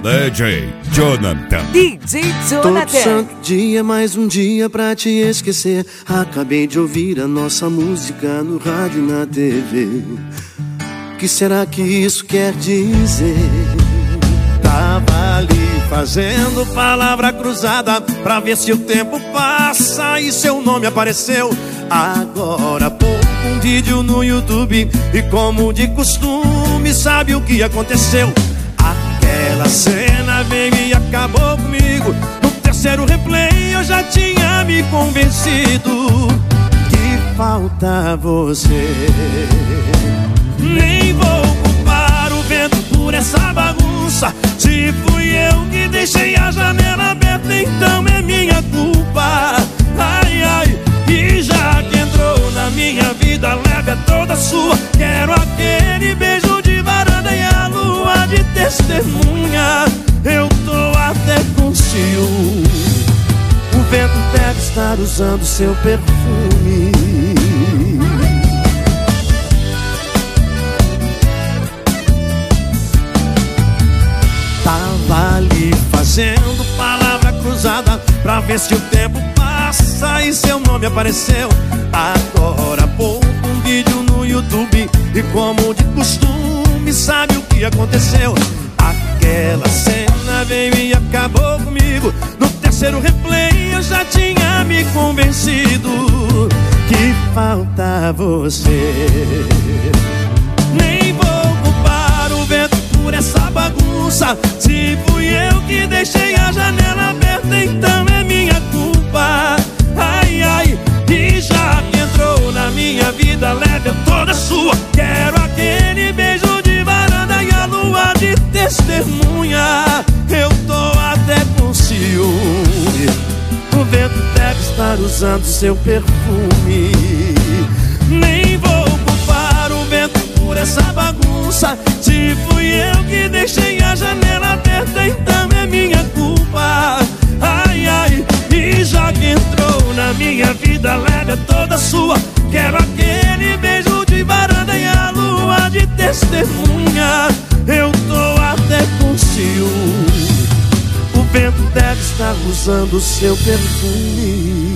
DJ Jonathan. DJ Todo Jonathan. santo dia, mais um dia pra te esquecer. Acabei de ouvir a nossa música no rádio e na TV. O que será que isso quer dizer? Tava ali fazendo palavra cruzada pra ver se o tempo passa e seu nome apareceu. Agora pouco um vídeo no YouTube e, como de costume, sabe o que aconteceu? Aquela cena veio e acabou comigo. No terceiro replay eu já tinha me convencido que falta você. Nem vou culpar o vento por essa bagunça. Se fui eu que deixei a janela aberta, então é minha culpa. Ai, ai, e já que entrou na minha vida, leve é toda sua. Quero aquele beijo de varanda e a lua de testemunha. Eu tô até com ciúme. O vento deve estar usando seu perfume. Tava ali fazendo palavra cruzada pra ver se o tempo passa e seu nome apareceu. Agora pouco um vídeo no YouTube e, como de costume, sabe o que aconteceu? Aquela cena veio e acabou comigo. No terceiro replay eu já tinha me convencido que falta você. Nem vou culpar o vento por essa bagunça. Se fui eu que deixei a janela aberta, então é minha culpa. Ai, ai, e já que entrou na minha vida, leve é toda sua. Quero aquele beijo de varanda e a lua de testemunha. Eu tô até com ciúme. O vento deve estar usando seu perfume. Nem vou culpar o vento por essa bagunça. Se fui eu que deixei a janela aberta, então é minha culpa. Ai, ai, e já que entrou na minha vida, leve é toda sua. Quero aquele beijo de varanda e a lua de testemunha. Eu tô até com ciúme. O vento deve estar usando seu perfume.